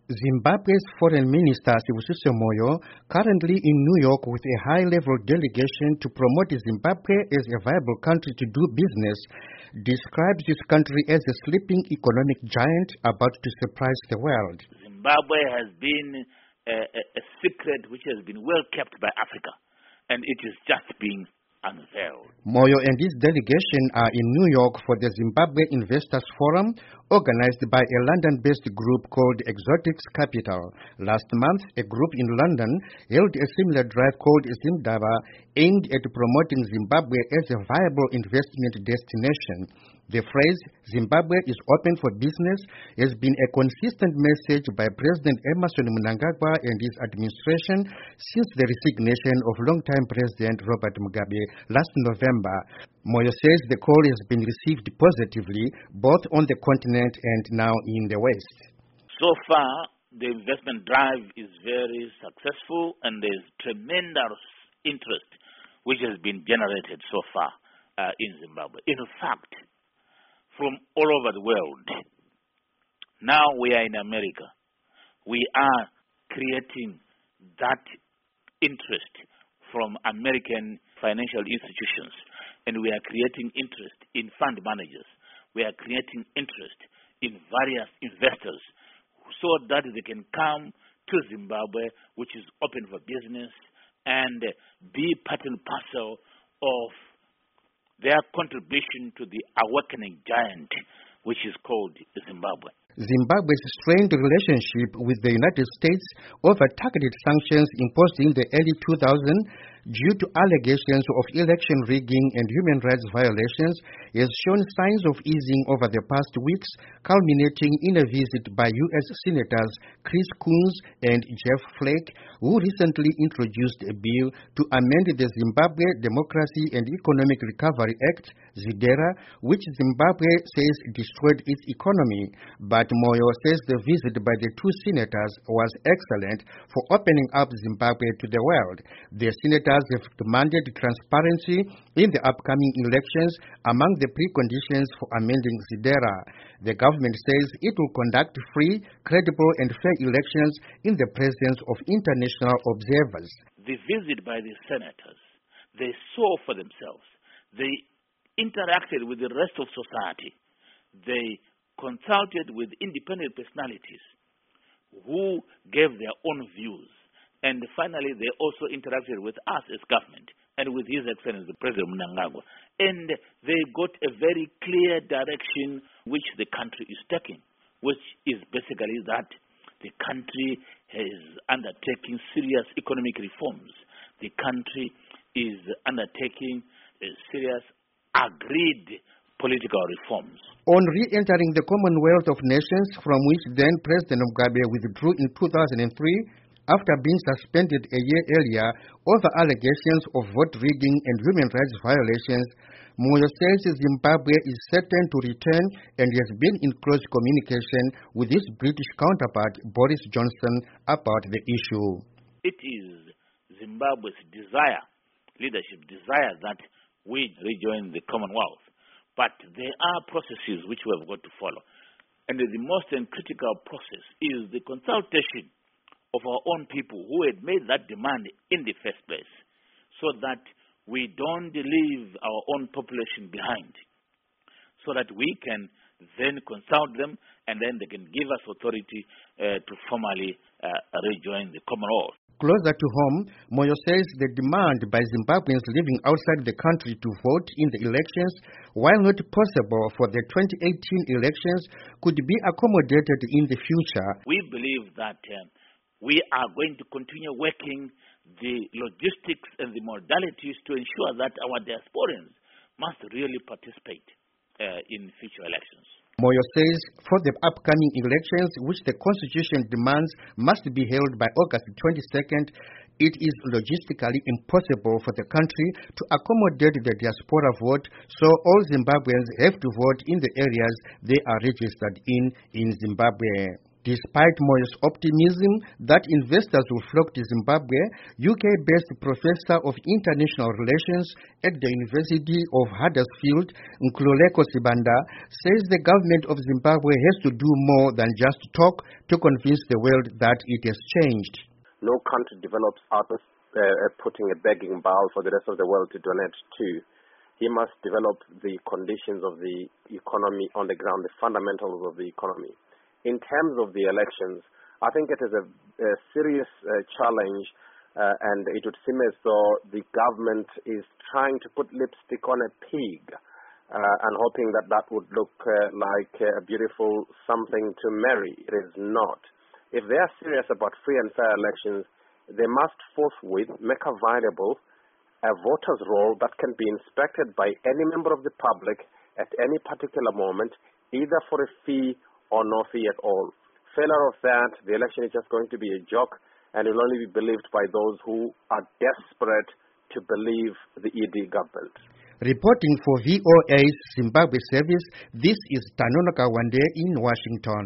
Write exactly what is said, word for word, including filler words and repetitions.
Zimbabwe's Foreign Minister Sibusiso Moyo, currently in New York with a high-level delegation to promote Zimbabwe as a viable country to do business, describes this country as a sleeping economic giant about to surprise the world. Zimbabwe has been a, a, a secret which has been well kept by Africa, and it is just being unveiled. Moyo and his delegation are in New York for the Zimbabwe Investors Forum, organized by a London-based group called Exotics Capital. Last month, a group in London held a similar drive called Zimdaba, aimed at promoting Zimbabwe as a viable investment destination. The phrase, Zimbabwe is open for business, has been a consistent message by President Emmerson Mnangagwa and his administration since the resignation of longtime President Robert Mugabe last November. Moyo says the call has been received positively, both on the continent and now in the West. So far, the investment drive is very successful, and there is tremendous interest which has been generated so far uh, in Zimbabwe. In fact, from all over the world. Now we are in America. We are creating that interest from American financial institutions, and we are creating interest in fund managers. We are creating interest in various investors so that they can come to Zimbabwe, which is open for business, and be part and parcel of their contribution to the awakening giant, which is called Zimbabwe. Zimbabwe's strained relationship with the United States over targeted sanctions imposed in the early two thousands due to allegations of election rigging and human rights violations has shown signs of easing over the past weeks, culminating in a visit by U S Senators Chris Coons and Jeff Flake, who recently introduced a bill to amend the Zimbabwe Democracy and Economic Recovery Act, ZIDERA, which Zimbabwe says destroyed its economy. But Moyo says the visit by the two senators was excellent for opening up Zimbabwe to the world. The senators have demanded transparency in the upcoming elections among the preconditions for amending ZIDERA. The government says it will conduct free, credible and fair elections in the presence of international observers. The visit by the senators, they saw for themselves. They interacted with the rest of society. They consulted with independent personalities who gave their own views. And finally, they also interacted with us as government and with His Excellency President Mnangagwa. And they got a very clear direction which the country is taking, which is basically that the country is undertaking serious economic reforms. The country is undertaking serious agreed political reforms. On re-entering the Commonwealth of Nations, from which then President Mugabe withdrew in two thousand three, after being suspended a year earlier over allegations of vote rigging and human rights violations, Moyo says Zimbabwe is certain to return and has been in close communication with his British counterpart Boris Johnson about the issue. It is Zimbabwe's desire, leadership desire, that we rejoin the Commonwealth. But there are processes which we have got to follow. And the most critical process is the consultation of our own people who had made that demand in the first place, so that we don't leave our own population behind, so that we can then consult them and then they can give us authority uh, to formally uh, rejoin the Commonwealth. Closer to home, Moyo says the demand by Zimbabweans living outside the country to vote in the elections, while not possible for the twenty eighteen elections, could be accommodated in the future. We believe that uh, we are going to continue working the logistics and the modalities to ensure that our diasporans must really participate uh, in future elections. Moyo says for the upcoming elections, which the Constitution demands must be held by August twenty-second, it is logistically impossible for the country to accommodate the diaspora vote, so all Zimbabweans have to vote in the areas they are registered in in Zimbabwe. Despite Moy's optimism that investors will flock to Zimbabwe, U K-based professor of international relations at the University of Huddersfield, Nkululeko Sibanda, says the government of Zimbabwe has to do more than just talk to convince the world that it has changed. No country develops out of uh, putting a begging bowl for the rest of the world to donate to. He must develop the conditions of the economy on the ground, the fundamentals of the economy. In terms of the elections, I think it is a, a serious uh, challenge, uh, and it would seem as though the government is trying to put lipstick on a pig uh, and hoping that that would look uh, like a beautiful something to marry. It is not. If they are serious about free and fair elections, they must forthwith make available a voter's roll that can be inspected by any member of the public at any particular moment, either for a fee or no fee at all. Failure of that, the election is just going to be a joke and will only be believed by those who are desperate to believe the E D government. Reporting for V O A's Zimbabwe service, this is Tanonoka Wande in Washington.